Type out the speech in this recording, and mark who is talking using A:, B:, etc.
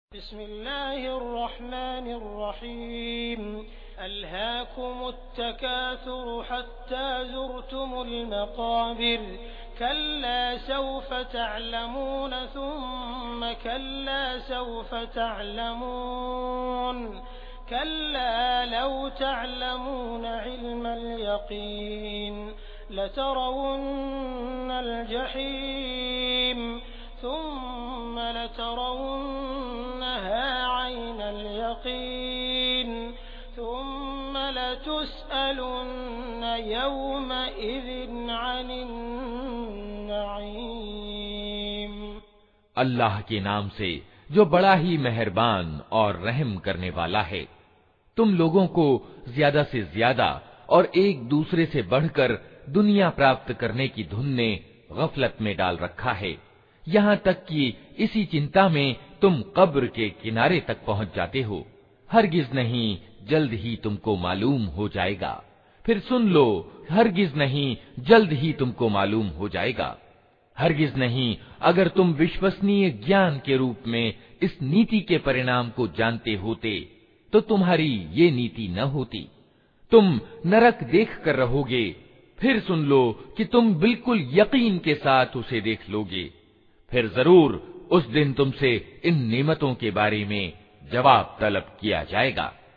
A: बिस्मिल्लाहिर्रहमानिर्रहीम अल्हाकुमुत्तकासुर हत्ता ज़ुरतुमुल मक़ाबिर कल्ला सौफ तअलमून सुम्म कल्ला सौफ तअलमून कल्ला लौ तअलमून इल्मल यक़ीन लतरवुन्नल जहीम सुम्म लतरवुन्नहा ऐनल यक़ीन सुम्म लतुस्अलुन्न यौमइज़िन अनिन नईम।
B: अल्लाह के नाम से जो बड़ा ही मेहरबान और रहम करने वाला है। तुम लोगों को ज्यादा से ज्यादा और एक दूसरे से बढ़कर दुनिया प्राप्त करने की धुन ने गफलत में डाल रखा है, यहाँ तक कि इसी चिंता में तुम कब्र के किनारे तक पहुँच जाते हो। हरगिज नहीं, जल्द ही तुमको मालूम हो जाएगा। फिर सुन लो, हरगिज नहीं, जल्द ही तुमको मालूम हो जाएगा। हरगिज नहीं, अगर तुम विश्वसनीय ज्ञान के रूप में इस नीति के परिणाम को जानते होते तो तुम्हारी ये नीति न होती। तुम नरक देख कर रहोगे, फिर सुन लो कि तुम बिल्कुल यकीन के साथ उसे देख लोगे। फिर जरूर उस दिन तुमसे इन नेमतों के बारे में जवाब तलब किया जाएगा।